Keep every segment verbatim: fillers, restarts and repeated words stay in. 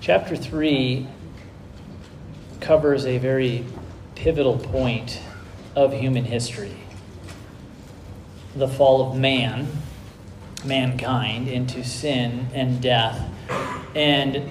Chapter three covers a very pivotal point of human history. The fall of man, mankind, into sin and death. And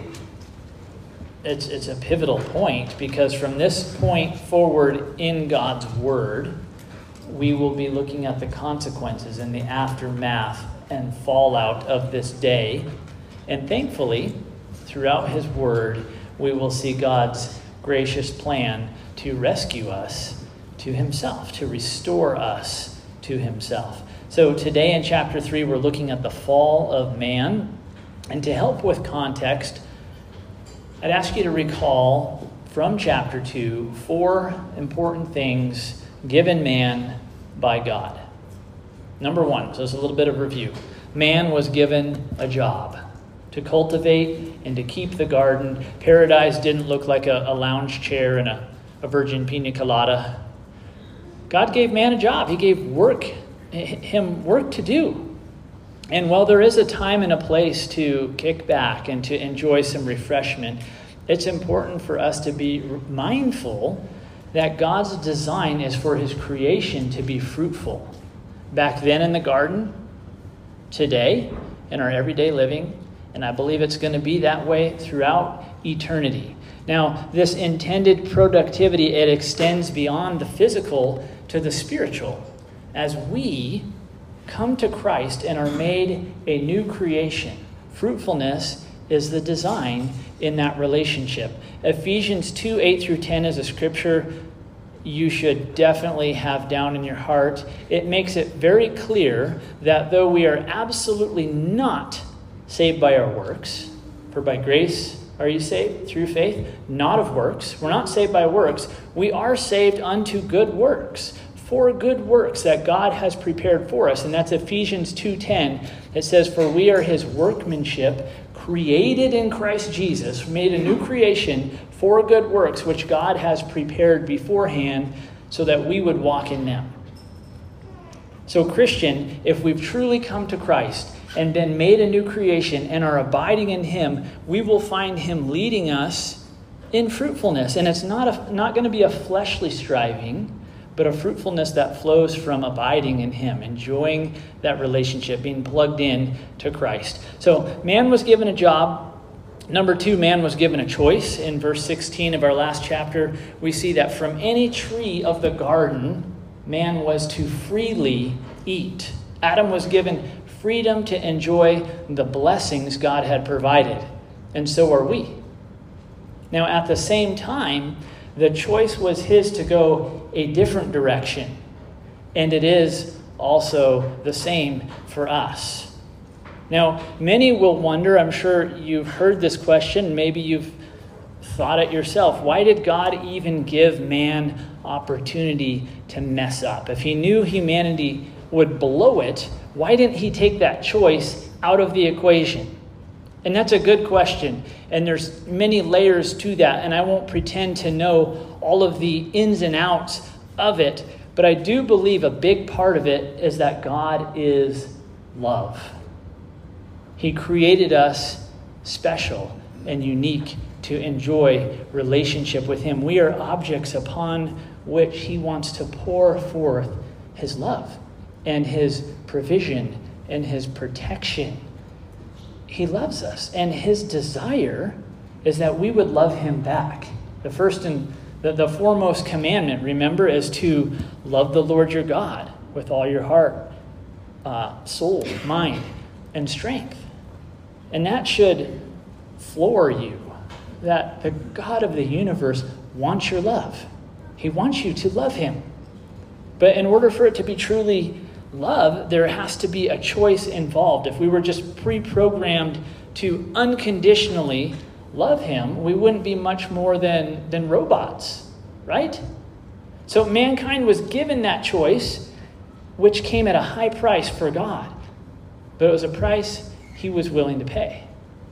it's, it's a pivotal point because from this point forward in God's Word, we will be looking at the consequences and the aftermath and fallout of this day. And thankfully, throughout His Word, we will see God's gracious plan to rescue us to Himself, to restore us to Himself. So today in chapter three, we're looking at the fall of man. And to help with context, I'd ask you to recall from chapter two four important things given man by God. Number one, so it's a little bit of review. Man was given a job to cultivate and to keep the garden. Paradise didn't look like a, a lounge chair and a, a virgin pina colada. God gave man a job. He gave work, him work to do. And while there is a time and a place to kick back and to enjoy some refreshment, it's important for us to be mindful that God's design is for His creation to be fruitful. Back then in the garden, today, in our everyday living, and I believe it's going to be that way throughout eternity. Now, this intended productivity, it extends beyond the physical to the spiritual. As we come to Christ and are made a new creation, fruitfulness is the design in that relationship. Ephesians two, eight through ten is a scripture you should definitely have down in your heart. It makes it very clear that though we are absolutely not saved by our works, for by grace are you saved through faith, not of works. We're not saved by works. We are saved unto good works, for good works that God has prepared for us. And that's Ephesians two ten. It says, for we are His workmanship, created in Christ Jesus, made a new creation for good works, which God has prepared beforehand so that we would walk in them. So Christian, if we've truly come to Christ and been made a new creation and are abiding in Him, we will find Him leading us in fruitfulness. And it's not a, not going to be a fleshly striving, but a fruitfulness that flows from abiding in Him, enjoying that relationship, being plugged in to Christ. So man was given a job. Number two, man was given a choice. In verse sixteen of our last chapter, we see that from any tree of the garden, man was to freely eat. Adam was given freedom to enjoy the blessings God had provided. And so are we. Now, at the same time, the choice was his to go a different direction. And it is also the same for us. Now, many will wonder, I'm sure you've heard this question, maybe you've thought it yourself. Why did God even give man opportunity to mess up? If He knew humanity would blow it, why didn't He take that choice out of the equation? And that's a good question. And there's many layers to that. And I won't pretend to know all of the ins and outs of it. But I do believe a big part of it is that God is love. He created us special and unique to enjoy relationship with Him. We are objects upon which He wants to pour forth His love and His provision and His protection. He loves us, and His desire is that we would love Him back. The first and the, the foremost commandment, remember, is to love the Lord your God with all your heart, uh, soul, mind, and strength. And that should floor you, that the God of the universe wants your love. He wants you to love Him. But in order for it to be truly love, there has to be a choice involved. If we were just pre-programmed to unconditionally love Him, we wouldn't be much more than, than robots, right? So mankind was given that choice, which came at a high price for God. But it was a price He was willing to pay.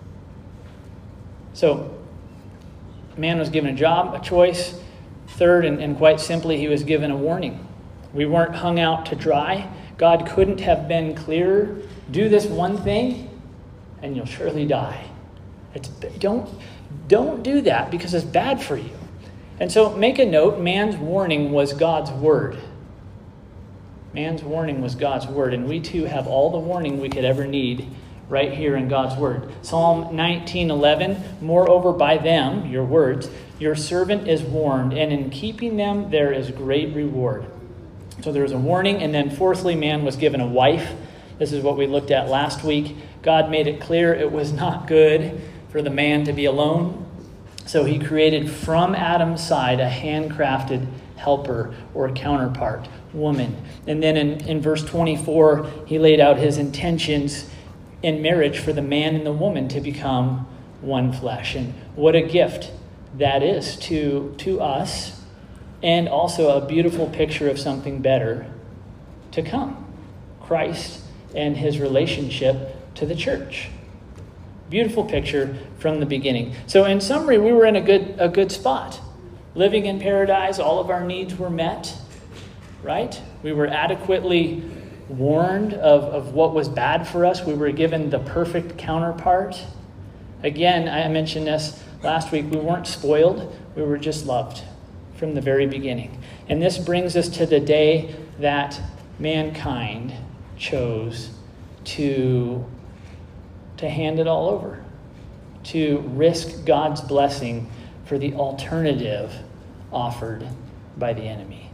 So man was given a job, a choice. Third, and, and quite simply, he was given a warning. We weren't hung out to dry. God couldn't have been clearer. Do this one thing, and you'll surely die. It's, don't, don't do that because it's bad for you. And so make a note, man's warning was God's word. Man's warning was God's word, and we too have all the warning we could ever need right here in God's word. Psalm nineteen eleven, moreover by them, your words, your servant is warned, and in keeping them there is great reward. So there was a warning, and then fourthly, man was given a wife. This is what we looked at last week. God made it clear it was not good for the man to be alone. So he created from Adam's side a handcrafted helper or counterpart, woman. And then in, in verse twenty-four, he laid out his intentions in marriage for the man and the woman to become one flesh. And what a gift that is to, to us, and also a beautiful picture of something better to come. Christ and his relationship to the church. Beautiful picture from the beginning. So in summary, we were in a good a good spot. Living in paradise, all of our needs were met, right? We were adequately warned of, of what was bad for us. We were given the perfect counterpart. Again, I mentioned this last week. We weren't spoiled. We were just loved from the very beginning. And this brings us to the day that mankind chose to, to hand it all over, to risk God's blessing for the alternative offered by the enemy.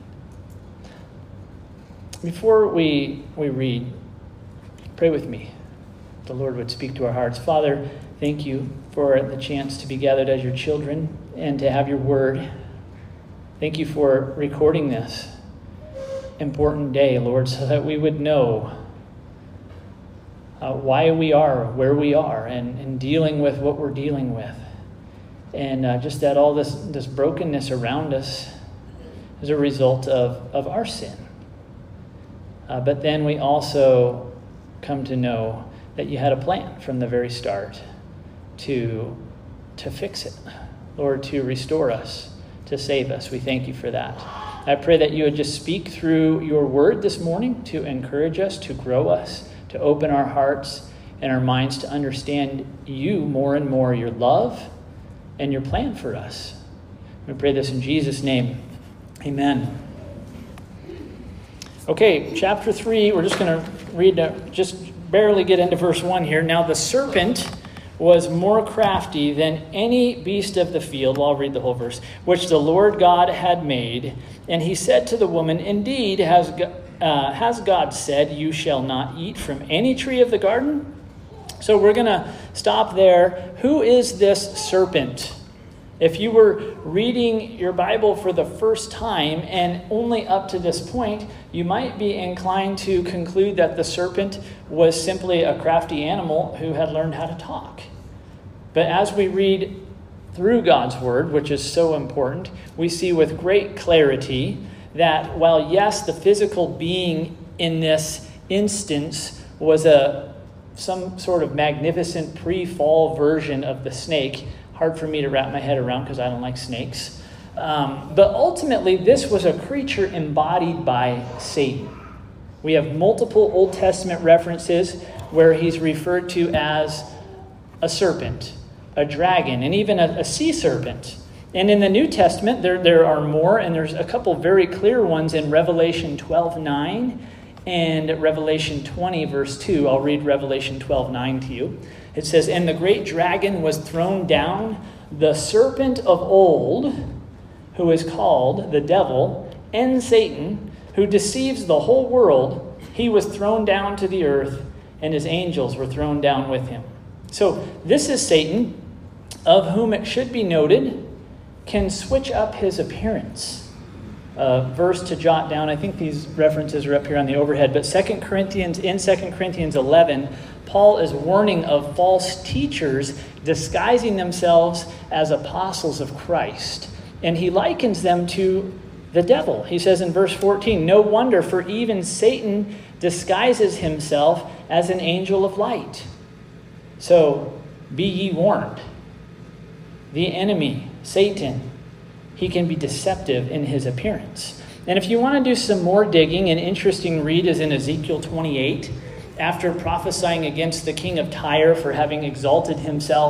Before we, we read, pray with me. The Lord would speak to our hearts. Father, thank you for the chance to be gathered as your children and to have your word. Thank you for recording this important day, Lord, so that we would know uh, why we are where we are and, and dealing with what we're dealing with. And uh, just that all this, this brokenness around us is a result of, of our sin. Uh, but then we also come to know that you had a plan from the very start to, to fix it, Lord, to restore us, to save us. We thank you for that. I pray that you would just speak through your word this morning to encourage us, to grow us, to open our hearts and our minds to understand you more and more, your love and your plan for us. We pray this in Jesus' name. Amen. Okay, chapter three, we're just going to read, uh, just barely get into verse one here. Now the serpent was more crafty than any beast of the field, well, I'll read the whole verse, which the Lord God had made. And he said to the woman, indeed, has, uh, has God said, you shall not eat from any tree of the garden? So we're going to stop there. Who is this serpent? If you were reading your Bible for the first time and only up to this point, you might be inclined to conclude that the serpent was simply a crafty animal who had learned how to talk. But as we read through God's word, which is so important, we see with great clarity that while, yes, the physical being in this instance was a some sort of magnificent pre-fall version of the snake, hard for me to wrap my head around because I don't like snakes. Um, but ultimately, this was a creature embodied by Satan. We have multiple Old Testament references where he's referred to as a serpent, a dragon, and even a, a sea serpent. And in the New Testament, there, there are more, and there's a couple very clear ones in Revelation twelve nine and Revelation twenty, verse two. I'll read Revelation twelve nine to you. It says, and the great dragon was thrown down, the serpent of old, who is called the devil, and Satan, who deceives the whole world. He was thrown down to the earth, and his angels were thrown down with him. So this is Satan, of whom it should be noted, can switch up his appearance. Uh, verse to jot down. I think these references are up here on the overhead. But Second Corinthians, in Second Corinthians eleven, Paul is warning of false teachers disguising themselves as apostles of Christ. And he likens them to the devil. He says in verse fourteen, no wonder, for even Satan disguises himself as an angel of light. So be ye warned. The enemy, Satan, he can be deceptive in his appearance. And if you want to do some more digging, an interesting read is in Ezekiel twenty-eight. After prophesying against the king of Tyre for having exalted himself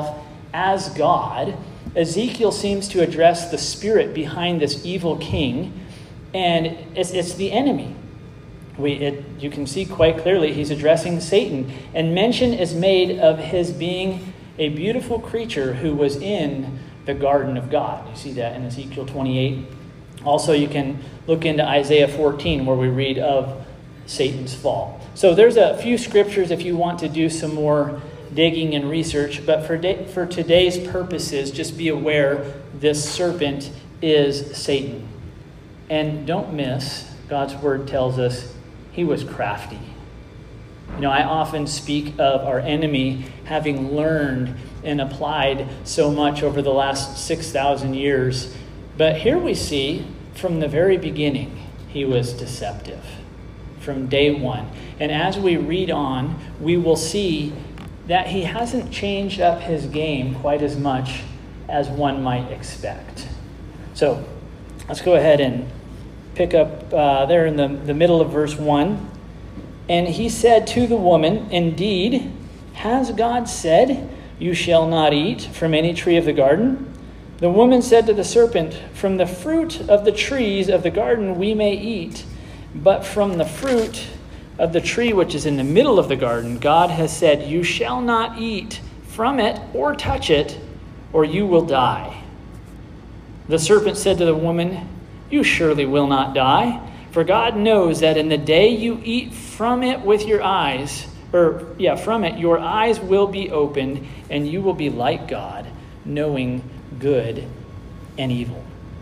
as God, Ezekiel seems to address the spirit behind this evil king, and it's, it's the enemy. We, it, you can see quite clearly he's addressing Satan, and mention is made of his being a beautiful creature who was in the garden of God. You see that in Ezekiel twenty-eight. Also, you can look into Isaiah fourteen, where we read of Satan's fall. So there's a few scriptures if you want to do some more digging and research, but for, da- for today's purposes, just be aware this serpent is Satan. And don't miss, God's word tells us he was crafty. You know, I often speak of our enemy having learned and applied so much over the last six thousand years. But here we see from the very beginning, he was deceptive from day one. And as we read on, we will see that he hasn't changed up his game quite as much as one might expect. So let's go ahead and pick up uh, there in the, the middle of verse one. And he said to the woman, "Indeed, has God said, 'You shall not eat from any tree of the garden?' The woman said to the serpent, 'From the fruit of the trees of the garden we may eat, but from the fruit of the tree which is in the middle of the garden, God has said, you shall not eat from it or touch it, or you will die.' The serpent said to the woman, 'You surely will not die, for God knows that in the day you eat from it with your eyes, or yeah, from it, your eyes will be opened, and you will be like God, knowing good and evil.'"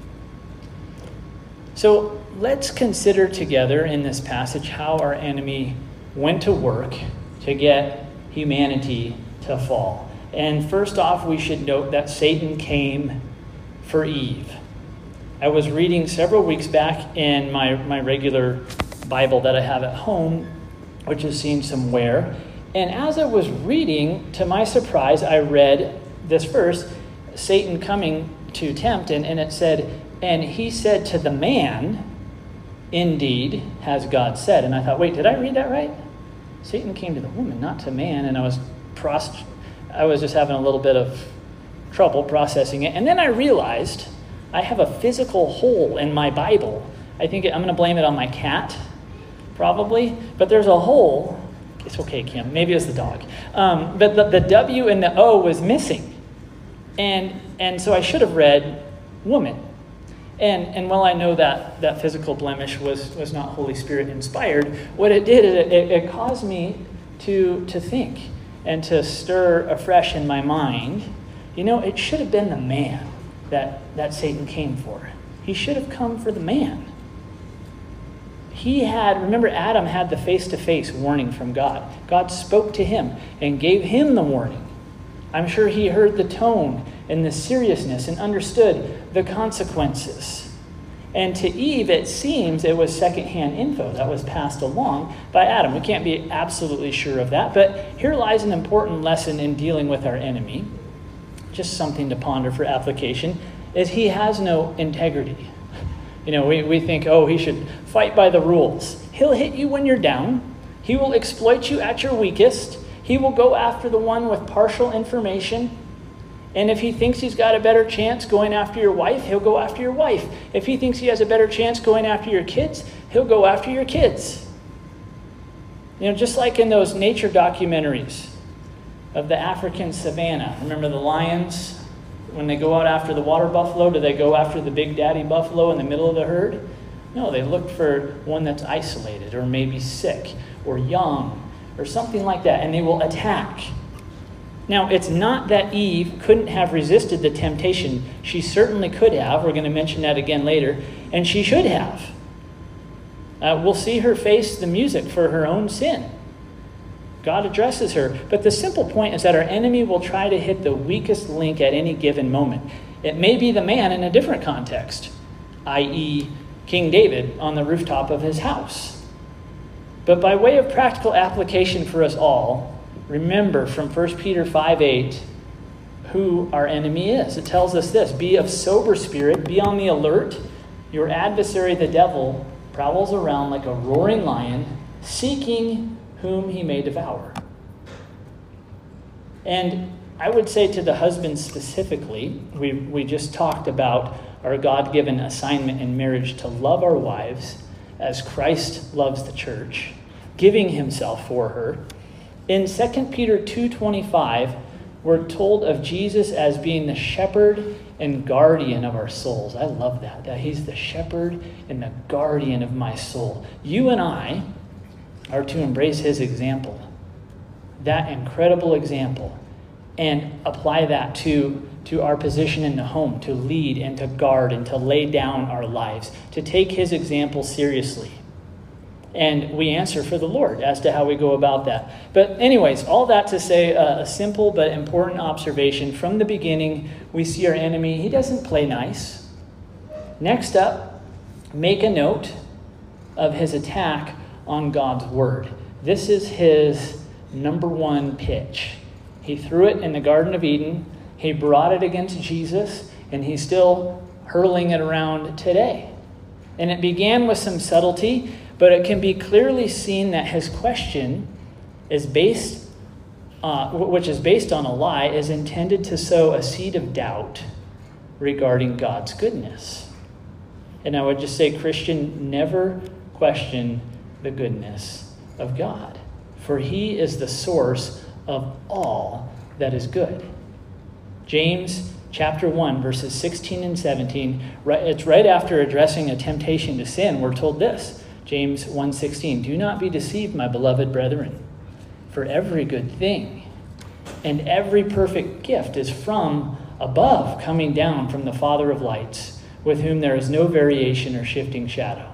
So let's consider together in this passage how our enemy went to work to get humanity to fall. And first off, we should note that Satan came for Eve. I was reading several weeks back in my, my regular Bible that I have at home, which has seen some wear. And as I was reading, to my surprise, I read this verse, Satan coming to tempt, and, and it said, "And he said to the man, 'Indeed, has God said.'" And I thought, wait, did I read that right? Satan came to the woman, not to man. And I was prost- I was just having a little bit of trouble processing it. And then I realized I have a physical hole in my Bible. I think it, I'm going to blame it on my cat, probably. But there's a hole. It's okay, Kim. Maybe it was the dog. Um, but the, the W and the O was missing. And and so I should have read woman. And and while I know that that physical blemish was, was not Holy Spirit inspired, what it did is it, it, it caused me to, to think and to stir afresh in my mind, you know, it should have been the man that, that Satan came for. He should have come for the man. He had, remember Adam had the face-to-face warning from God. God spoke to him and gave him the warning. I'm sure he heard the tone and the seriousness and understood the consequences. And to Eve, it seems it was secondhand info that was passed along by Adam. We can't be absolutely sure of that, but here lies an important lesson in dealing with our enemy. Just something to ponder for application, is he has no integrity. You know, we, we think, oh, he should fight by the rules. He'll hit you when you're down. He will exploit you at your weakest. He will go after the one with partial information. And if he thinks he's got a better chance going after your wife, he'll go after your wife. If he thinks he has a better chance going after your kids, he'll go after your kids. You know, just like in those nature documentaries of the African savannah. Remember the lions? When they go out after the water buffalo, do they go after the big daddy buffalo in the middle of the herd? No, they look for one that's isolated or maybe sick or young or something like that, and they will attack. Now, it's not that Eve couldn't have resisted the temptation. She certainly could have. We're going to mention that again later. And she should have. Uh, we'll see her face the music for her own sin. God addresses her. But the simple point is that our enemy will try to hit the weakest link at any given moment. It may be the man in a different context, that is. King David on the rooftop of his house. But by way of practical application for us all, remember from First Peter five eight who our enemy is. It tells us this: be of sober spirit, be on the alert. Your adversary, the devil, prowls around like a roaring lion, seeking whom he may devour. And I would say to the husbands specifically, we, we just talked about our God-given assignment in marriage to love our wives as Christ loves the church, giving himself for her. In Second Peter two twenty-five, we're told of Jesus as being the shepherd and guardian of our souls. I love that, that he's the shepherd and the guardian of my soul. You and I are to embrace his example, that incredible example, and apply that to, to our position in the home, to lead and to guard and to lay down our lives, to take his example seriously. And we answer for the Lord as to how we go about that. But anyways, all that to say uh, a simple but important observation. From the beginning, we see our enemy. He doesn't play nice. Next up, make a note of his attack on God's word. This is his number one pitch. He threw it in the Garden of Eden. He brought it against Jesus, and he's still hurling it around today. And it began with some subtlety, but it can be clearly seen that his question is based, uh, which is based on a lie, is intended to sow a seed of doubt regarding God's goodness. And I would just say, Christian, never question the goodness of God, for he is the source of all that is good. James chapter one, verses sixteen and seventeen, it's right after addressing a temptation to sin. We're told this, James one sixteen, do not be deceived, my beloved brethren, for every good thing and every perfect gift is from above, coming down from the Father of lights, with whom there is no variation or shifting shadow.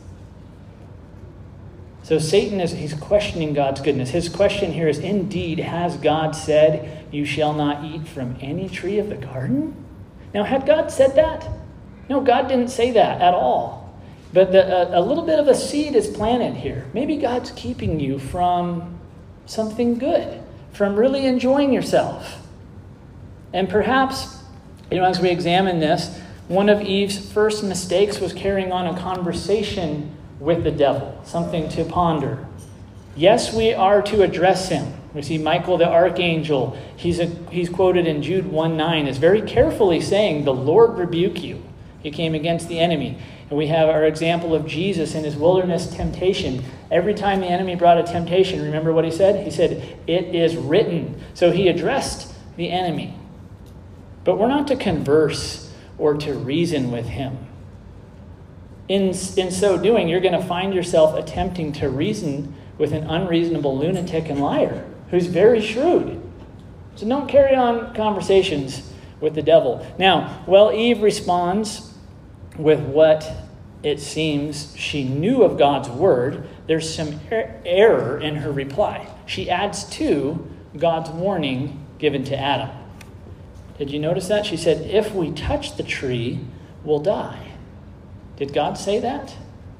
So Satan is he's questioning God's goodness. His question here is, indeed, has God said, you shall not eat from any tree of the garden? Now, had God said that? No, God didn't say that at all. But the, a, a little bit of a seed is planted here. Maybe God's keeping you from something good, from really enjoying yourself. And perhaps, you know, as we examine this, one of Eve's first mistakes was carrying on a conversation with the devil, something to ponder. Yes, we are to address him. We see Michael the archangel, he's, a, he's quoted in Jude one nine, is very carefully saying, the Lord rebuke you. He came against the enemy. And we have our example of Jesus in his wilderness temptation. Every time the enemy brought a temptation, remember what he said? He said, it is written. So he addressed the enemy. But we're not to converse or to reason with him. In, in so doing, you're going to find yourself attempting to reason with an unreasonable lunatic and liar who's very shrewd. So don't carry on conversations with the devil. Now, well, Eve responds with what it seems she knew of God's word. There's some er- error in her reply. She adds to God's warning given to Adam. Did you notice that? She said, if we touch the tree, we'll die. Did God say that?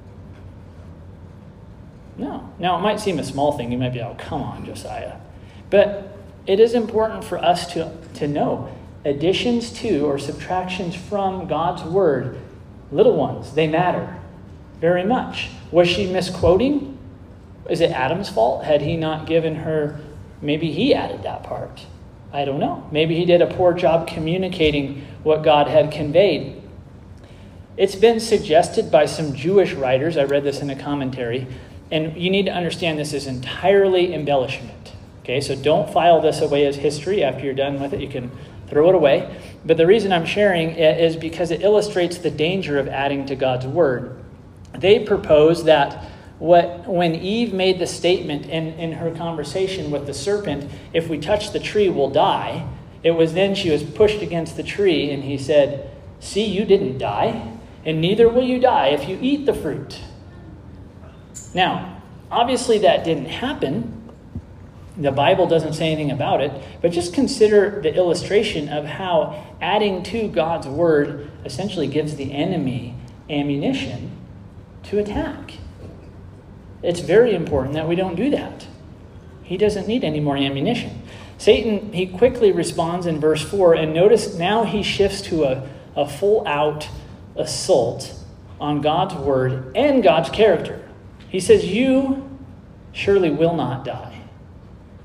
No. Now, it might seem a small thing. You might be, oh, come on, Josiah. But it is important for us to, to know additions to or subtractions from God's word, little ones, they matter very much. Was she misquoting? Is it Adam's fault? Had he not given her, maybe he added that part. I don't know. Maybe he did a poor job communicating what God had conveyed. It's been suggested by some Jewish writers, I read this in a commentary, and you need to understand this is entirely embellishment. Okay, so don't file this away as history. After you're done with it, you can throw it away. But the reason I'm sharing it is because it illustrates the danger of adding to God's word. They propose that what when Eve made the statement in, in her conversation with the serpent, if we touch the tree, we'll die, it was then she was pushed against the tree and he said, see, you didn't die. And neither will you die if you eat the fruit. Now, obviously that didn't happen. The Bible doesn't say anything about it. But just consider the illustration of how adding to God's word essentially gives the enemy ammunition to attack. It's very important that we don't do that. He doesn't need any more ammunition. Satan, he quickly responds in verse four. And notice now he shifts to a, a full-out assault on God's word and God's character. He says, you surely will not die.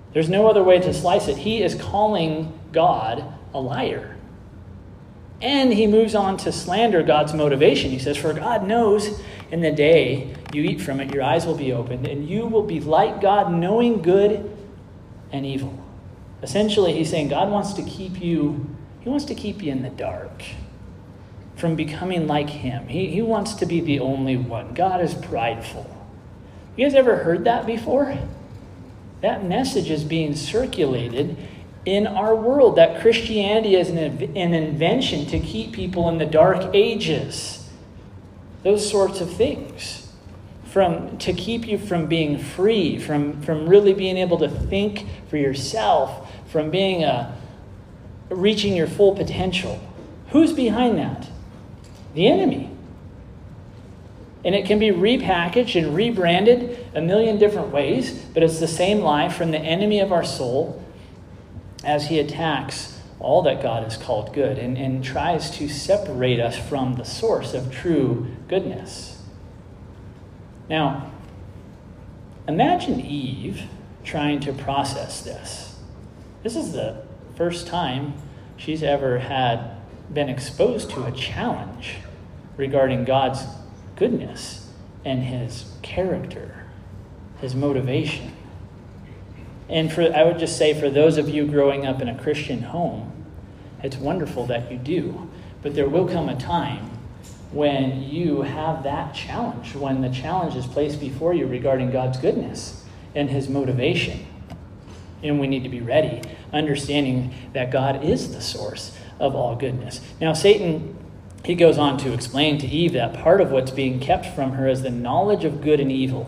There's no other way to slice it. He is calling God a liar. And he moves on to slander God's motivation. He says, for God knows in the day you eat from it, your eyes will be opened, and you will be like God, knowing good and evil. Essentially, he's saying God wants to keep you, he wants to keep you in the dark from becoming like him. He, he wants to be the only one. God is prideful. You guys ever heard that before? That message is being circulated in our world, that Christianity is an, an invention to keep people in the dark ages. Those sorts of things. From, to keep you from being free, from, from really being able to think for yourself, from being a, reaching your full potential. Who's behind that? The enemy. And it can be repackaged and rebranded a million different ways, but it's the same lie from the enemy of our soul as he attacks all that God has called good and, and tries to separate us from the source of true goodness. Now, imagine Eve trying to process this. This is the first time she's ever had been exposed to a challenge regarding God's goodness and his character, his motivation. And for I would just say for those of you growing up in a Christian home, it's wonderful that you do. But there will come a time when you have that challenge, when the challenge is placed before you regarding God's goodness and his motivation. And we need to be ready, understanding that God is the source of all goodness. Now, Satan, he goes on to explain to Eve that part of what's being kept from her is the knowledge of good and evil.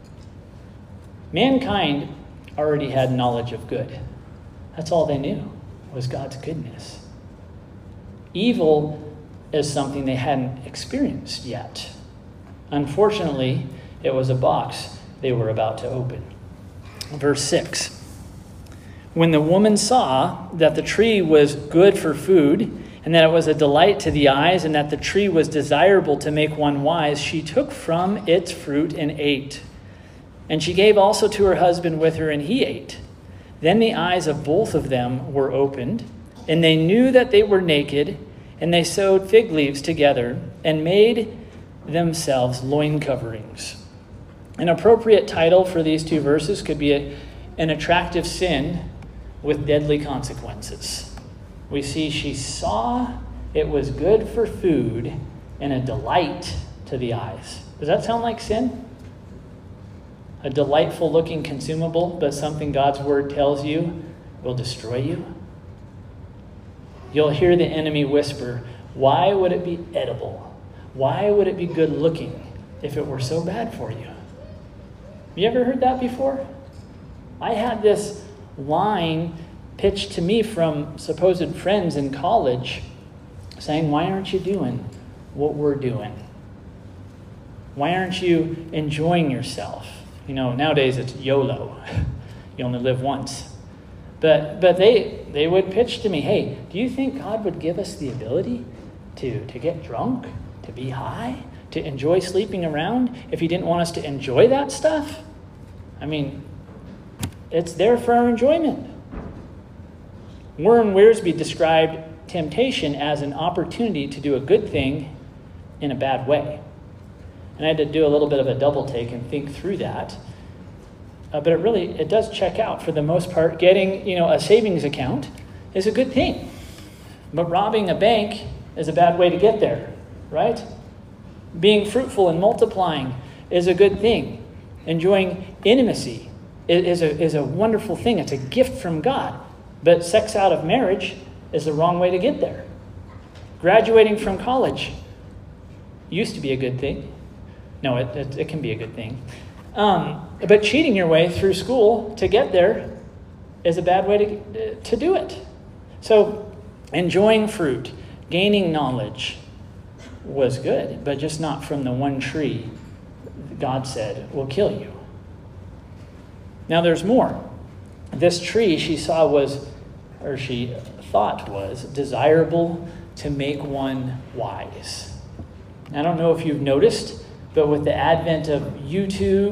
Mankind already had knowledge of good. That's all they knew, was God's goodness. Evil is something they hadn't experienced yet. Unfortunately, it was a box they were about to open. Verse six. When the woman saw that the tree was good for food, and that it was a delight to the eyes, and that the tree was desirable to make one wise, she took from its fruit and ate. And she gave also to her husband with her, and he ate. Then the eyes of both of them were opened, and they knew that they were naked, and they sewed fig leaves together and made themselves loin coverings. An appropriate title for these two verses could be a, an attractive sin with deadly consequences. We see she saw it was good for food and a delight to the eyes. Does that sound like sin? A delightful looking consumable, but something God's word tells you will destroy you? You'll hear the enemy whisper, why would it be edible? Why would it be good looking if it were so bad for you? You ever heard that before? I had this line pitched to me from supposed friends in college saying, why aren't you doing what we're doing? Why aren't you enjoying yourself? You know, nowadays it's YOLO. You only live once. But but they they would pitch to me, hey, do you think God would give us the ability to, to get drunk, to be high, to enjoy sleeping around if he didn't want us to enjoy that stuff? I mean, it's there for our enjoyment. Warren Wiersbe described temptation as an opportunity to do a good thing in a bad way. And I had to do a little bit of a double take and think through that. Uh, but it really, it does check out. For the most part, getting, you know, a savings account is a good thing. But robbing a bank is a bad way to get there, right? Being fruitful and multiplying is a good thing. Enjoying intimacy is a, is a wonderful thing. It's a gift from God. But sex out of marriage is the wrong way to get there. Graduating from college used to be a good thing. No, it, it, it can be a good thing. Um, but cheating your way through school to get there is a bad way to, to do it. So enjoying fruit, gaining knowledge was good, but just not from the one tree God said will kill you. Now there's more. This tree she saw was, or she thought was, desirable to make one wise. I don't know if you've noticed, but with the advent of YouTube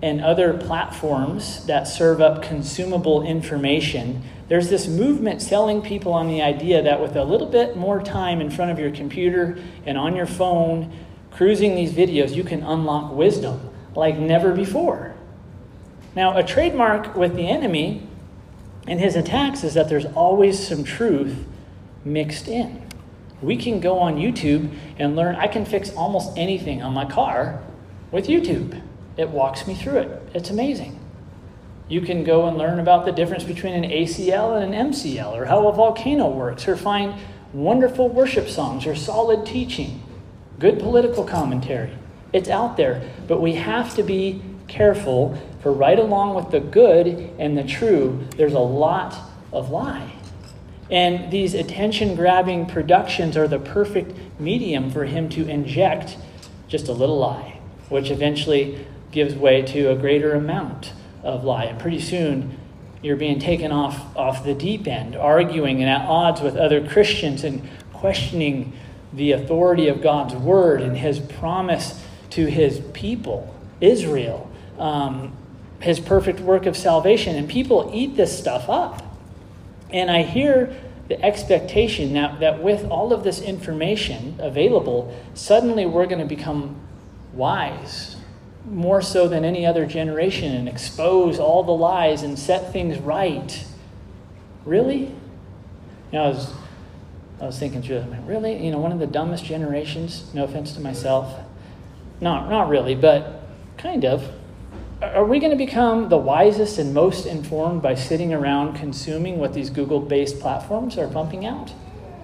and other platforms that serve up consumable information, there's this movement selling people on the idea that with a little bit more time in front of your computer and on your phone, cruising these videos, you can unlock wisdom like never before. Now, a trademark with the enemy and his attacks is that there's always some truth mixed in. We can go on YouTube and learn. I can fix almost anything on my car with YouTube. It walks me through it. It's amazing. You can go and learn about the difference between an A C L and an M C L, or how a volcano works, or find wonderful worship songs, or solid teaching, good political commentary. It's out there, but we have to be careful, for right along with the good and the true, there's a lot of lie. And these attention-grabbing productions are the perfect medium for him to inject just a little lie, which eventually gives way to a greater amount of lie. And pretty soon, you're being taken off, off the deep end, arguing and at odds with other Christians and questioning the authority of God's word and his promise to his people, Israel, um, his perfect work of salvation. And people eat this stuff up. And I hear the expectation that, that with all of this information available, suddenly we're going to become wise, more so than any other generation, and expose all the lies and set things right. Really? You know, I was, I was thinking through that. Really? You know, one of the dumbest generations, no offense to myself. Not, not really, but kind of. Are we going to become the wisest and most informed by sitting around consuming what these Google-based platforms are pumping out?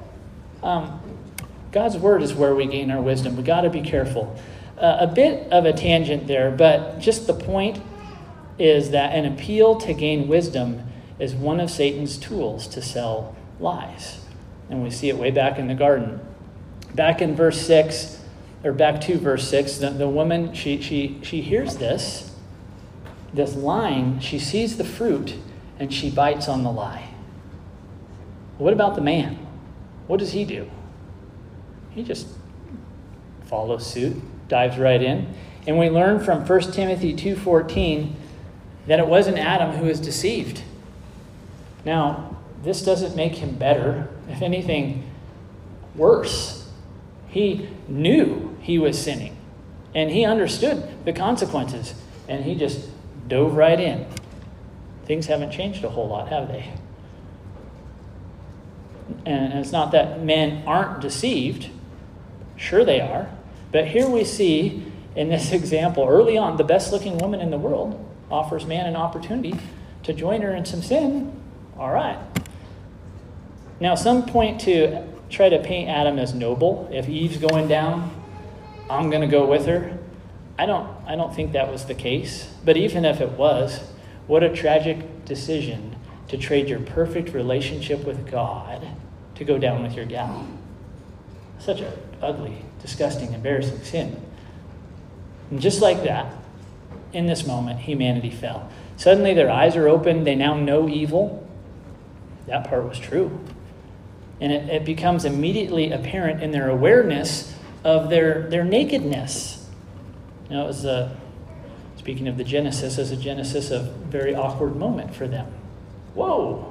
Um, God's word is where we gain our wisdom. We got to be careful. Uh, a bit of a tangent there, but just the point is that an appeal to gain wisdom is one of Satan's tools to sell lies. And we see it way back in the garden. Back in verse six, or back to verse six, the, the woman, she she she hears this, this line, she sees the fruit, and she bites on the lie. What about the man? What does he do? He just follows suit, dives right in. And we learn from First Timothy two fourteen that it wasn't Adam who was deceived. Now, this doesn't make him better. If anything, worse. He knew he was sinning, and he understood the consequences, and he just dove right in. Things haven't changed a whole lot, have they? And it's not that men aren't deceived. Sure they are. But here we see in this example, early on, the best-looking woman in the world offers man an opportunity to join her in some sin. All right. Now, some point to try to paint Adam as noble. If Eve's going down, I'm going to go with her. I don't, I don't think that was the case. But even if it was, what a tragic decision to trade your perfect relationship with God to go down with your gal. Such an ugly, disgusting, embarrassing sin. And just like that, in this moment, humanity fell. Suddenly their eyes are open. They now know evil. That part was true. And it, it becomes immediately apparent in their awareness of their, their nakedness. Now, it was a, speaking of the Genesis, as a Genesis, a very awkward moment for them. Whoa!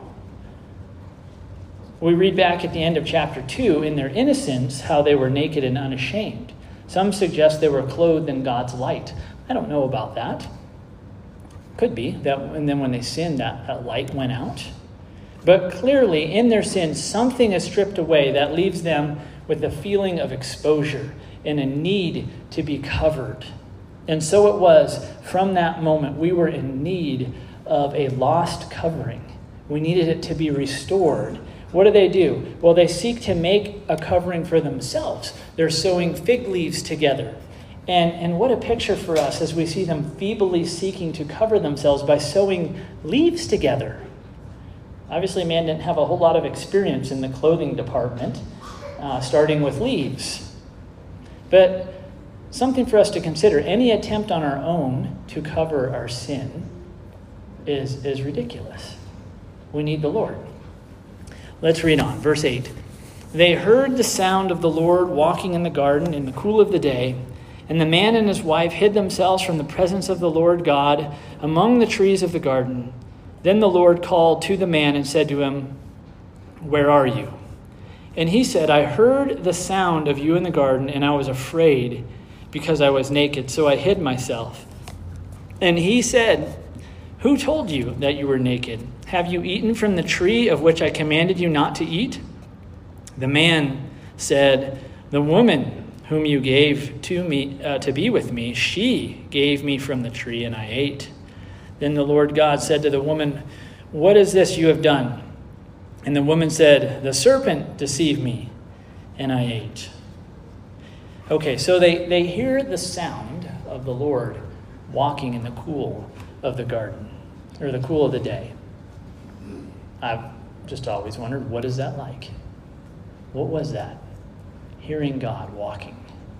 We read back at the end of chapter two, in their innocence, how they were naked and unashamed. Some suggest they were clothed in God's light. I don't know about that. Could be. That, and then when they sinned, that, that light went out. But clearly, in their sin, something is stripped away that leaves them with a feeling of exposure and a need to be covered. And so it was, from that moment, we were in need of a lost covering. We needed it to be restored. What do they do? Well, they seek to make a covering for themselves. They're sewing fig leaves together. And, and what a picture for us as we see them feebly seeking to cover themselves by sewing leaves together. Obviously, man didn't have a whole lot of experience in the clothing department, uh, starting with leaves. But something for us to consider, any attempt on our own to cover our sin is, is ridiculous. We need the Lord. Let's read on. Verse eight. They heard the sound of the Lord walking in the garden in the cool of the day, And the man and his wife hid themselves from the presence of the Lord God among the trees of the garden. Then the Lord called to the man and said to him, "Where are you?" And he said, "I heard the sound of you in the garden, and I was afraid because I was naked, so I hid myself." And he said, "Who told you that you were naked? Have you eaten from the tree of which I commanded you not to eat?" The man said, "The woman whom you gave to me uh, to be with me, she gave me from the tree, and I ate." Then the Lord God said to the woman, "What is this you have done?" And the woman said, "The serpent deceived me, and I ate." Okay, so they, they hear the sound of the Lord walking in the cool of the garden, or the cool of the day. I've just always wondered, what is that like? What was that? Hearing God walking.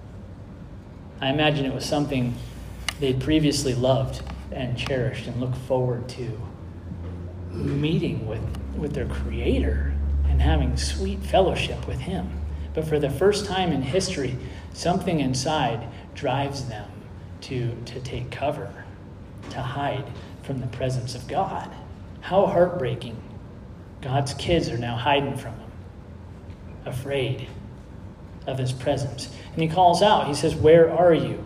I imagine it was something they'd previously loved and cherished and looked forward to. Meeting with, with their Creator and having sweet fellowship with Him. But for the first time in history, something inside drives them to, to take cover, to hide from the presence of God. How heartbreaking. God's kids are now hiding from Him, afraid of His presence. And He calls out, He says, "Where are you?"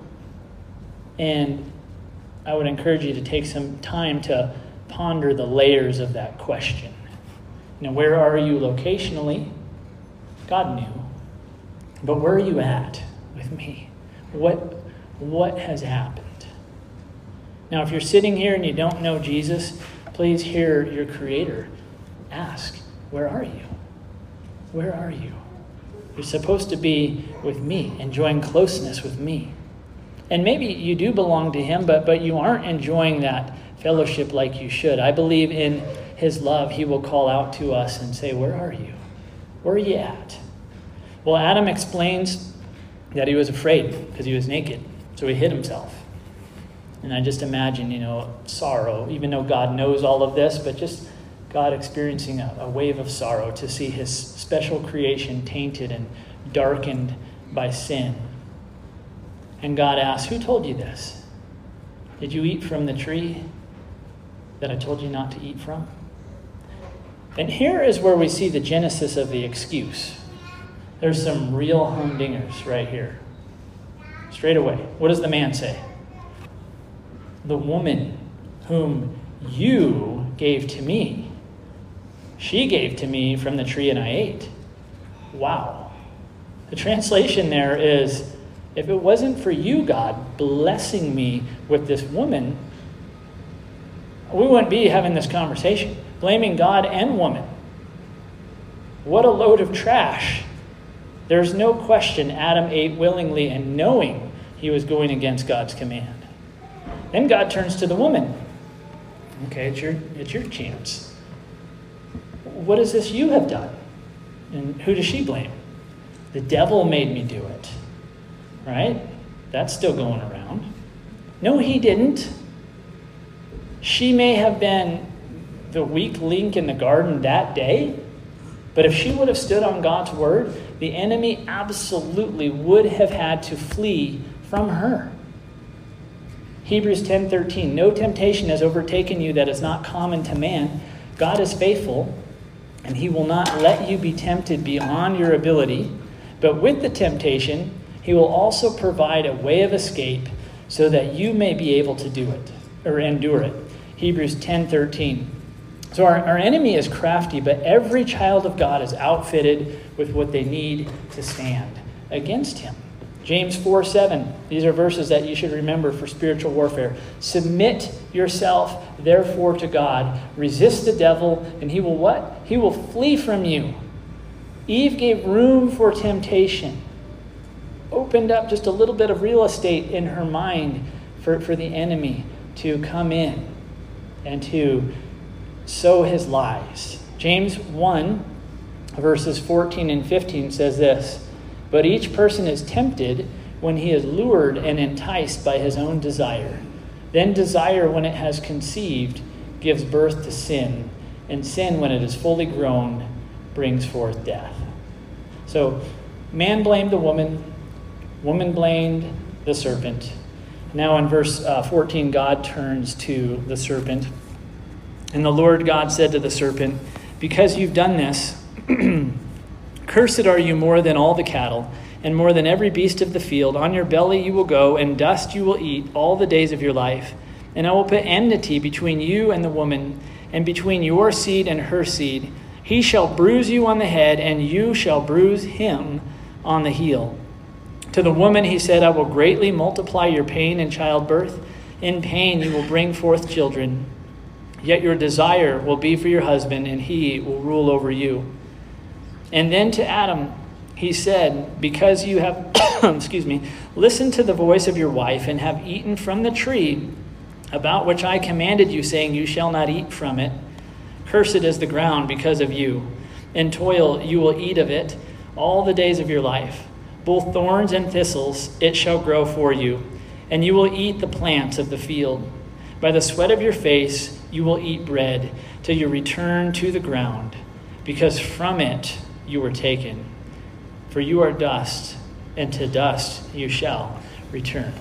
And I would encourage you to take some time to ponder the layers of that question. You know, where are you locationally? God knew. But where are you at with me? What, what has happened? Now, if you're sitting here and you don't know Jesus, please hear your Creator ask, "Where are you? Where are you? You're supposed to be with me, enjoying closeness with me." And maybe you do belong to Him, but, but you aren't enjoying that fellowship like you should. I believe in His love, He will call out to us and say, "Where are you? Where are you at?" Well, Adam explains that he was afraid because he was naked, so he hid himself. And I just imagine, you know, sorrow, even though God knows all of this, but just God experiencing a, a wave of sorrow to see His special creation tainted and darkened by sin. And God asks, "Who told you this? Did you eat from the tree that I told you not to eat from?" And here is where we see the genesis of the excuse. There's some real humdingers right here. Straight away. What does the man say? "The woman whom you gave to me, she gave to me from the tree and I ate." Wow. The translation there is, if it wasn't for you, God, blessing me with this woman, we wouldn't be having this conversation. Blaming God and woman. What a load of trash. There's no question Adam ate willingly and knowing he was going against God's command. Then God turns to the woman. Okay, it's your, it's your chance. What is this you have done? And who does she blame? The devil made me do it. Right? That's still going around. No, he didn't. She may have been the weak link in the garden that day, but if she would have stood on God's word, the enemy absolutely would have had to flee from her. Hebrews ten thirteen, "No temptation has overtaken you that is not common to man. God is faithful, and He will not let you be tempted beyond your ability, but with the temptation, He will also provide a way of escape so that you may be able to do it, or endure it." Hebrews ten thirteen. So our, our enemy is crafty, but every child of God is outfitted with what they need to stand against him. James four seven. These are verses that you should remember for spiritual warfare. "Submit yourself, therefore, to God. Resist the devil, and he will what? He will flee from you." Eve gave room for temptation. Opened up just a little bit of real estate in her mind for, for the enemy to come in and to sow his lies. James one, verses fourteen and fifteen says this, "But each person is tempted when he is lured and enticed by his own desire. Then desire, when it has conceived, gives birth to sin. And sin, when it is fully grown, brings forth death." So man blamed the woman. Woman blamed the serpent. Now in verse uh, fourteen, God turns to the serpent. And the Lord God said to the serpent, because you've done this, cursed are you more than all the cattle, and more than every beast of the field. On your belly you will go, and dust you will eat all the days of your life. And I will put enmity between you and the woman, and between your seed and her seed. He shall bruise you on the head, and you shall bruise him on the heel. To the woman he said, I will greatly multiply your pain in childbirth. In pain you will bring forth children. Yet your desire will be for your husband, and he will rule over you. And then to Adam he said, because you have, excuse me, listened to the voice of your wife, and have eaten from the tree about which I commanded you, saying, you shall not eat from it. Cursed is the ground because of you. In toil you will eat of it all the days of your life. Both thorns and thistles it shall grow for you, and you will eat the plants of the field. By the sweat of your face you will eat bread, till you return to the ground, because from it you were taken. For you are dust, and to dust you shall return.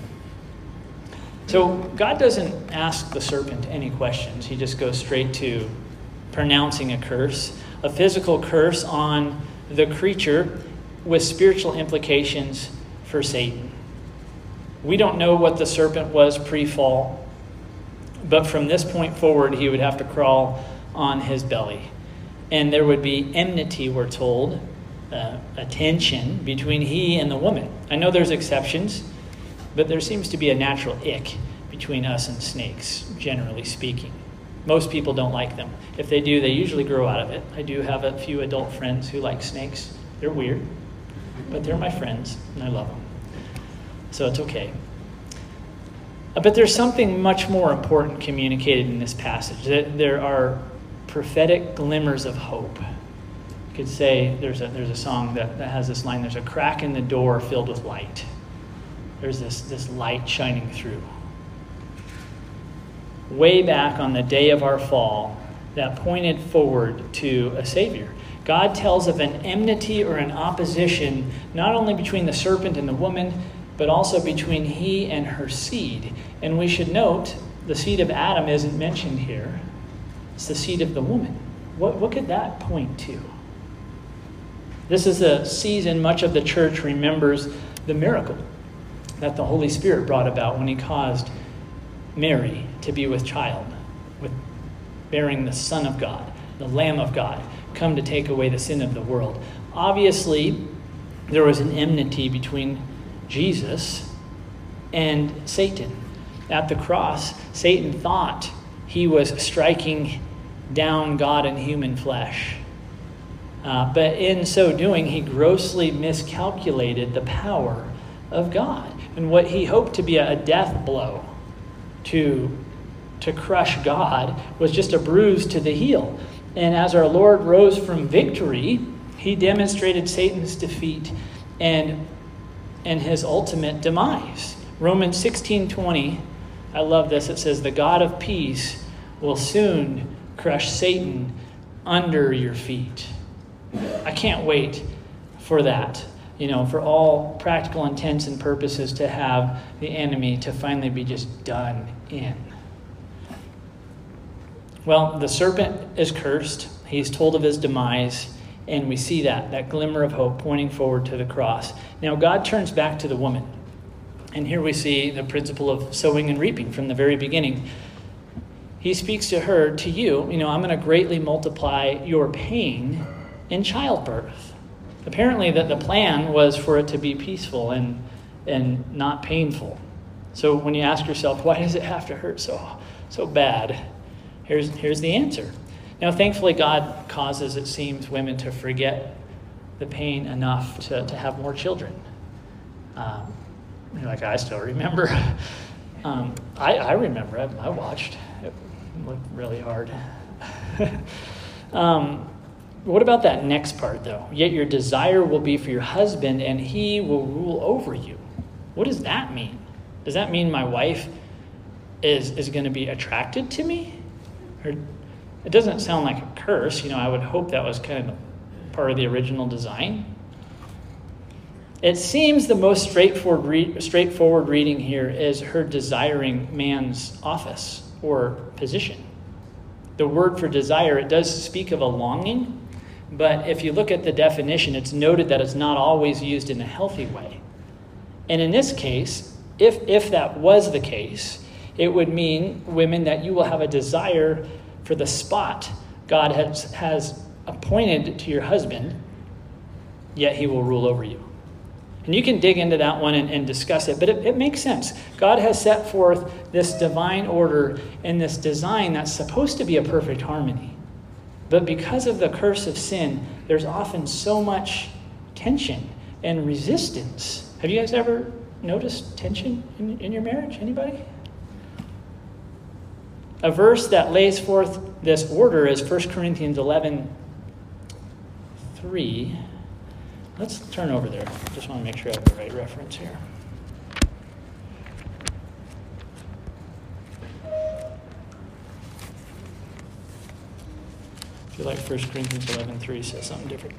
So God doesn't ask the serpent any questions. He just goes straight to pronouncing a curse, a physical curse on the creature with spiritual implications for Satan. We don't know what the serpent was pre-fall, but from this point forward, he would have to crawl on his belly. And there would be enmity, we're told, uh, a tension between he and the woman. I know there's exceptions, but there seems to be a natural ick between us and snakes, generally speaking. Most people don't like them. If they do, they usually grow out of it. I do have a few adult friends who like snakes. They're weird, but they're my friends, and I love them. So it's okay. But there's something much more important communicated in this passage. There are prophetic glimmers of hope. You could say there's a, there's a song that, that has this line, there's a crack in the door filled with light. There's this, this light shining through. Way back on the day of our fall, that pointed forward to a Savior. God tells of an enmity or an opposition, not only between the serpent and the woman, but also between he and her seed. And we should note, the seed of Adam isn't mentioned here. It's the seed of the woman. What, what could that point to? This is a season much of the church remembers the miracle that the Holy Spirit brought about when he caused Mary to be with child, with bearing the Son of God, the Lamb of God, come to take away the sin of the world. Obviously, there was an enmity between Jesus and Satan. At the cross, Satan thought he was striking down God in human flesh. Uh, but in so doing, he grossly miscalculated the power of God. And what he hoped to be a death blow to, to crush God was just a bruise to the heel. And as our Lord rose from victory, he demonstrated Satan's defeat and, and his ultimate demise. Romans sixteen twenty, I love this. It says, the God of peace will soon crush Satan under your feet. I can't wait for that. You know, for all practical intents and purposes, to have the enemy to finally be just done in. Well, the serpent is cursed. He's told of his demise, and we see that, that glimmer of hope pointing forward to the cross. Now, God turns back to the woman. And here we see the principle of sowing and reaping from the very beginning. He speaks to her, to you, you know, I'm going to greatly multiply your pain in childbirth. Apparently that the plan was for it to be peaceful and and not painful. So when you ask yourself, why does it have to hurt so so bad? Here's here's the answer. Now, thankfully, God causes, it seems, women to forget the pain enough to, to have more children. Um, you're like, I still remember. um, I, I remember. I, I watched. It looked really hard. um, What about that next part, though? Yet your desire will be for your husband, and he will rule over you. What does that mean? Does that mean my wife is, is going to be attracted to me? Or it doesn't sound like a curse. You know, I would hope that was kind of part of the original design. It seems the most straightforward, re- straightforward reading here is her desiring man's office or position. The word for desire, it does speak of a longing, but if you look at the definition, it's noted that it's not always used in a healthy way. And in this case, if if that was the case, it would mean, women, that you will have a desire for the spot God has, has appointed to your husband, yet he will rule over you. And you can dig into that one and, and discuss it, but it, it makes sense. God has set forth this divine order and this design that's supposed to be a perfect harmony. But because of the curse of sin, there's often so much tension and resistance. Have you guys ever noticed tension in, in your marriage? Anybody? A verse that lays forth this order is First Corinthians eleven three. Let's turn over there. Just want to make sure I have the right reference here. I feel like First Corinthians eleven three says something different.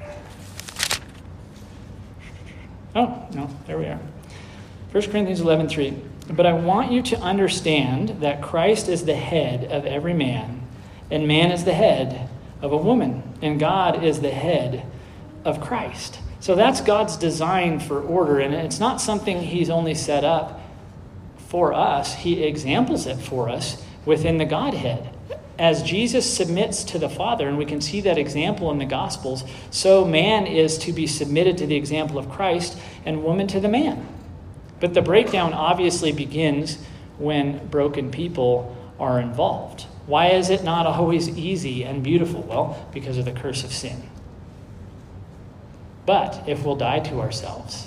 Oh, no, there we are. First Corinthians eleven three. But I want you to understand that Christ is the head of every man, and man is the head of a woman, and God is the head of Christ. So that's God's design for order, and it's not something he's only set up for us. He examples it for us within the Godhead. As Jesus submits to the Father, and we can see that example in the Gospels, so man is to be submitted to the example of Christ, and woman to the man. But the breakdown obviously begins when broken people are involved. Why is it not always easy and beautiful? Well, because of the curse of sin. But if we'll die to ourselves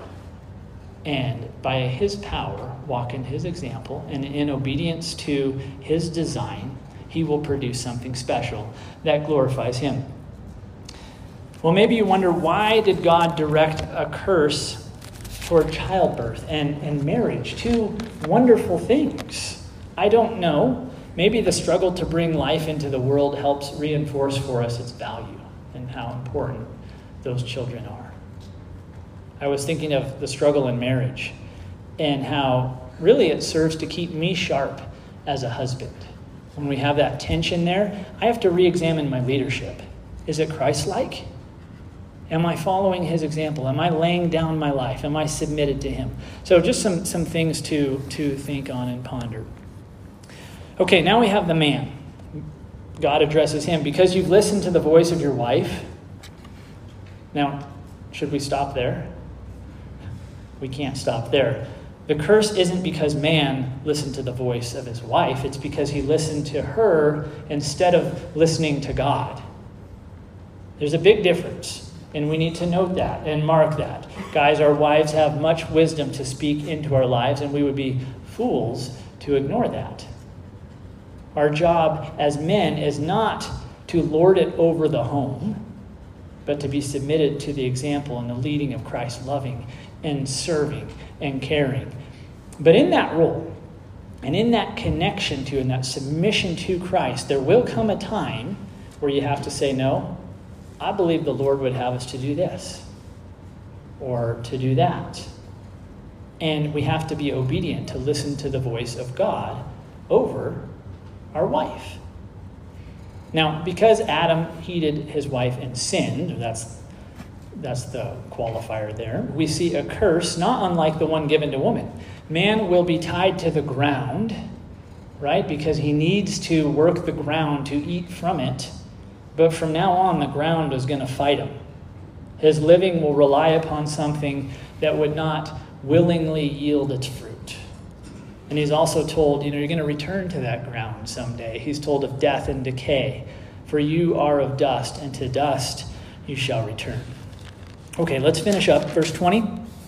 and by his power walk in his example and in obedience to his design, he will produce something special that glorifies him. Well, maybe you wonder, why did God direct a curse toward childbirth and, and marriage? Two wonderful things. I don't know. Maybe the struggle to bring life into the world helps reinforce for us its value and how important those children are. I was thinking of the struggle in marriage and how really it serves to keep me sharp as a husband. When we have that tension there, I have to re-examine my leadership. Is it Christ-like? Am I following his example? Am I laying down my life? Am I submitted to him? So just some, some things to, to think on and ponder. Okay, now we have the man. God addresses him. Because you've listened to the voice of your wife. Now, should we stop there? We can't stop there. The curse isn't because man listened to the voice of his wife. It's because he listened to her instead of listening to God. There's a big difference, and we need to note that and mark that. Guys, our wives have much wisdom to speak into our lives, and we would be fools to ignore that. Our job as men is not to lord it over the home, but to be submitted to the example and the leading of Christ, loving and serving and caring. But in that role, and in that connection to and that submission to Christ, there will come a time where you have to say, no, I believe the Lord would have us to do this or to do that. And we have to be obedient to listen to the voice of God over our wife. Now, because Adam heeded his wife and sinned, that's, that's the qualifier there, we see a curse not unlike the one given to woman. Man will be tied to the ground, right? Because he needs to work the ground to eat from it. But from now on, the ground is going to fight him. His living will rely upon something that would not willingly yield its fruit. And he's also told, you know, you're going to return to that ground someday. He's told of death and decay. For you are of dust, and to dust you shall return. Okay, let's finish up. Verse twenty.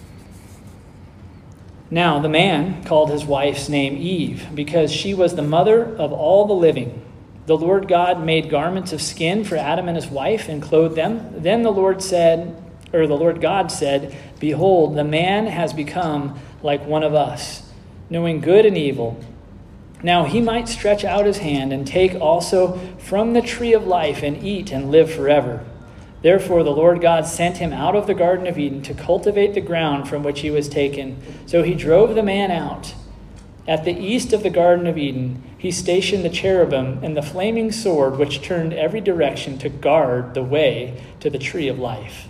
Now the man called his wife's name Eve, because she was the mother of all the living. The Lord God made garments of skin for Adam and his wife and clothed them. Then the Lord said, or the Lord God said, behold, the man has become like one of us, knowing good and evil. Now he might stretch out his hand and take also from the tree of life and eat and live forever. Therefore, the Lord God sent him out of the Garden of Eden to cultivate the ground from which he was taken. So he drove the man out. At the east of the Garden of Eden, he stationed the cherubim and the flaming sword, which turned every direction to guard the way to the tree of life.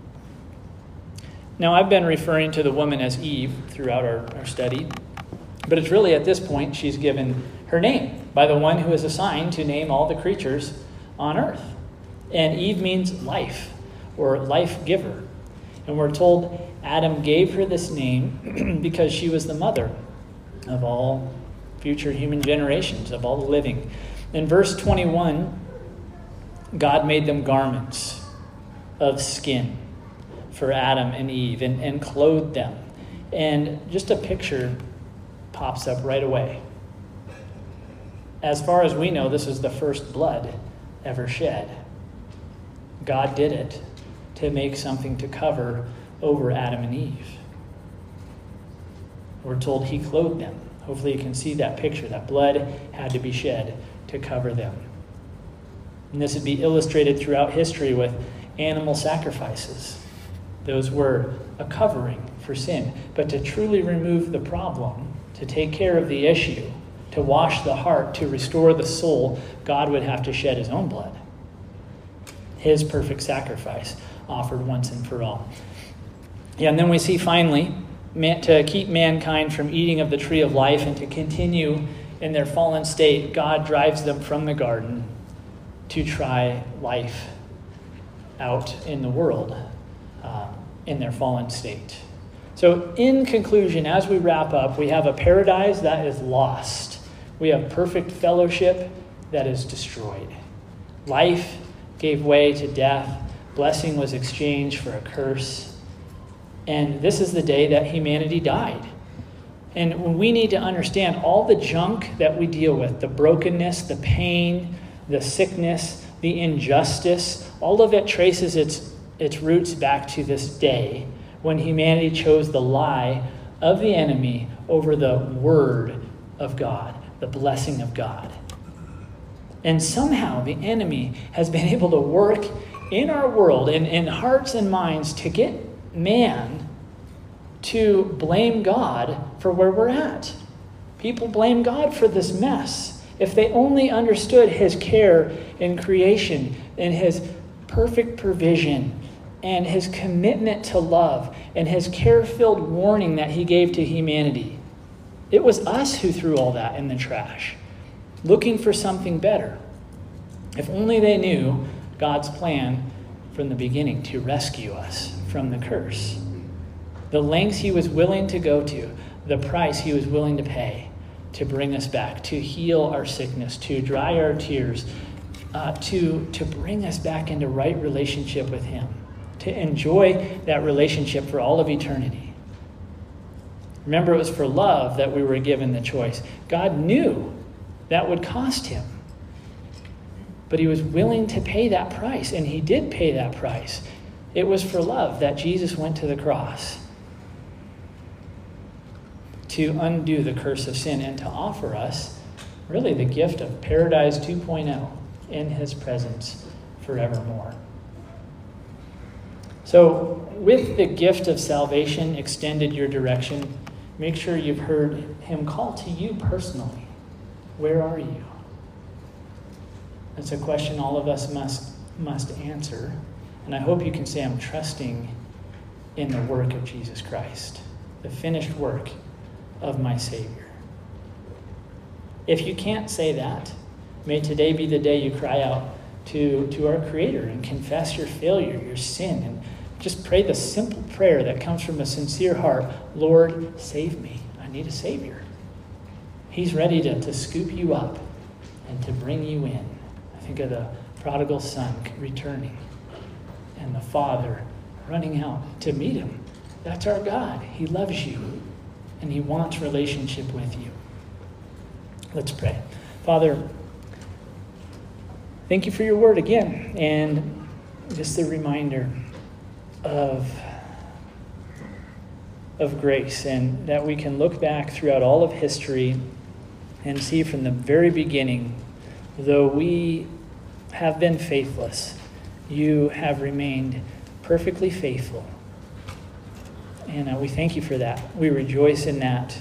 Now, I've been referring to the woman as Eve throughout our, our study, but it's really at this point she's given her name by the one who is assigned to name all the creatures on earth. And Eve means life, or life giver. And we're told Adam gave her this name because she was the mother of all future human generations, of all the living. In verse twenty-one, God made them garments of skin for Adam and Eve and, and clothed them. And just a picture pops up right away. As far as we know, this is the first blood ever shed. God did it to make something to cover over Adam and Eve. We're told he clothed them. Hopefully you can see that picture. That blood had to be shed to cover them. And this would be illustrated throughout history with animal sacrifices. Those were a covering for sin. But to truly remove the problem, to take care of the issue, to wash the heart, to restore the soul, God would have to shed his own blood. His perfect sacrifice offered once and for all. Yeah, and then we see finally, to keep mankind from eating of the tree of life and to continue in their fallen state, God drives them from the garden to try life out in the world uh, in their fallen state. So in conclusion, as we wrap up, we have a paradise that is lost. We have perfect fellowship that is destroyed. Life gave way to death. Blessing was exchanged for a curse. And this is the day that humanity died. And we need to understand all the junk that we deal with, the brokenness, the pain, the sickness, the injustice, all of it traces its, its roots back to this day when humanity chose the lie of the enemy over the word of God, the blessing of God. And somehow the enemy has been able to work in our world, in, in hearts and minds, to get man to blame God for where we're at. People blame God for this mess. If they only understood his care in creation and his perfect provision and his commitment to love and his care-filled warning that he gave to humanity. It was us who threw all that in the trash, looking for something better. If only they knew God's plan from the beginning to rescue us from the curse. The lengths he was willing to go to, the price he was willing to pay to bring us back, to heal our sickness, to dry our tears, uh, to, to bring us back into right relationship with him, to enjoy that relationship for all of eternity. Remember, it was for love that we were given the choice. God knew that would cost him, but he was willing to pay that price, and he did pay that price. It was for love that Jesus went to the cross, to undo the curse of sin and to offer us really the gift of Paradise two point oh in his presence forevermore. So with the gift of salvation extended your direction, make sure you've heard him call to you personally. Where are you? That's a question all of us must must answer. And I hope you can say, I'm trusting in the work of Jesus Christ, the finished work of my Savior. If you can't say that, may today be the day you cry out to, to our Creator and confess your failure, your sin, and just pray the simple prayer that comes from a sincere heart. Lord, save me. I need a Savior. He's ready to, to scoop you up and to bring you in. I think of the prodigal son returning and the father running out to meet him. That's our God. He loves you and he wants relationship with you. Let's pray. Father, thank you for your word again, and just the reminder of, of grace, and that we can look back throughout all of history and see from the very beginning, though we have been faithless, you have remained perfectly faithful. And uh, we thank you for that. We rejoice in that,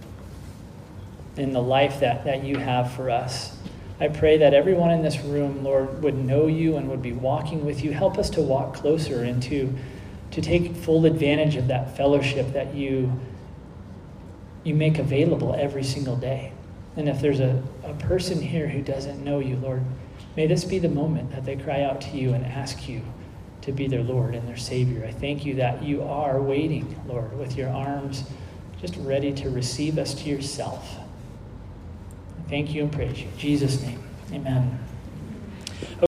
in the life that, that you have for us. I pray that everyone in this room, Lord, would know you and would be walking with you. Help us to walk closer and to, to take full advantage of that fellowship that you, you make available every single day. And if there's a, a person here who doesn't know you, Lord, may this be the moment that they cry out to you and ask you to be their Lord and their Savior. I thank you that you are waiting, Lord, with your arms just ready to receive us to yourself. Thank you and praise you. In Jesus' name, amen.